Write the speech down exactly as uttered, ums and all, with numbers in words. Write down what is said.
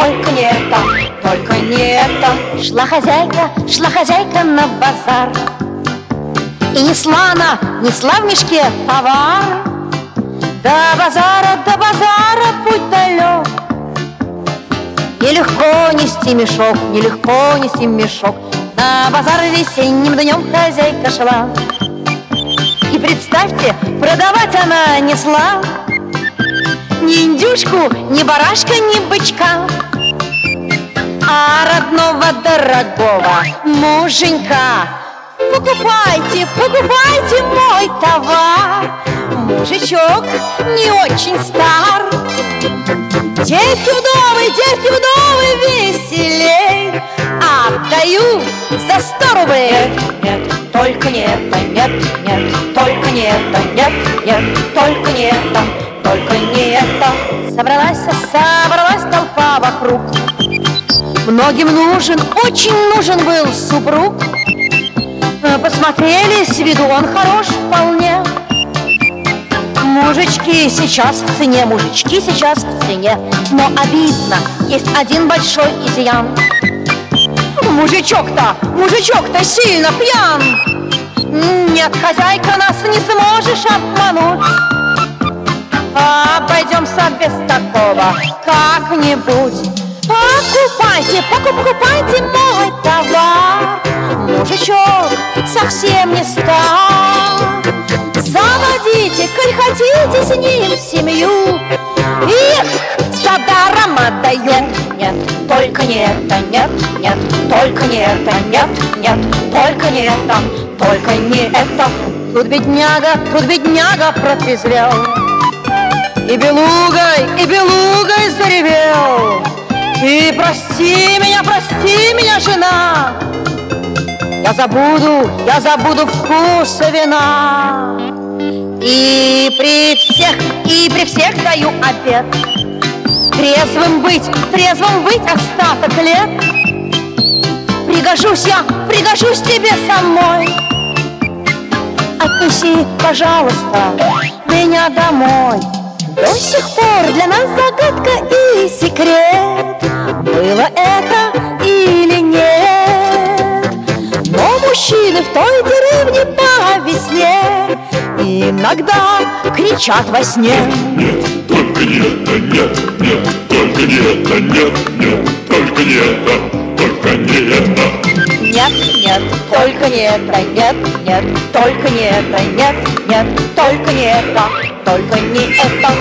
только не это, только не это. Шла хозяйка, шла хозяйка на базар, и несла она, несла в мешке товар. До базара, до базара путь далек, нелегко нести мешок, нелегко нести мешок. На базар весенним днем хозяйка шла, и представьте, продавать она несла ни индюшку, ни барашка, ни бычка, а родного дорогого муженька. Покупайте, покупайте мой товар. Мужичок не очень стар. Девки вдовы, девки вдовы веселей, отдаю за сто рублей. Нет, нет, только не это, нет, нет, только не это, нет, нет, только не это, только не это. Собралась, собралась толпа вокруг. Многим нужен, очень нужен был супруг. Посмотрели, с виду он хорош вполне. Мужички сейчас в цене, мужички сейчас в цене. Но обидно, есть один большой изъян. Мужичок-то, мужичок-то сильно пьян. Нет, хозяйка, нас не сможешь обмануть. Обойдемся без такого как-нибудь. Покупайте, покупайте мой товар. Мужичок совсем не стар. Заводите, коль хотите с ним семью. Их за даром отдаю. Нет, только не это, нет, нет, только не это, нет, нет, только не это, только не это. Тут бедняга, тут бедняга протрезвел, и белугой, и белугой заревел. И прости меня, прости меня, жена, я забуду, я забуду вкус вина. И при всех, и при всех даю обет трезвым быть, трезвым быть остаток лет. Пригожусь я, пригожусь тебе самой. Отнеси, пожалуйста, меня домой. До сих пор для нас загадка и секрет, было это или нет. Но мужчины в той деревне по весне иногда кричат во сне. Нет, только не это, нет, нет, только не это, нет, нет, только не это, только не это. Нет, нет, только не это, нет, нет, только не это, нет, нет, только не это, только не это.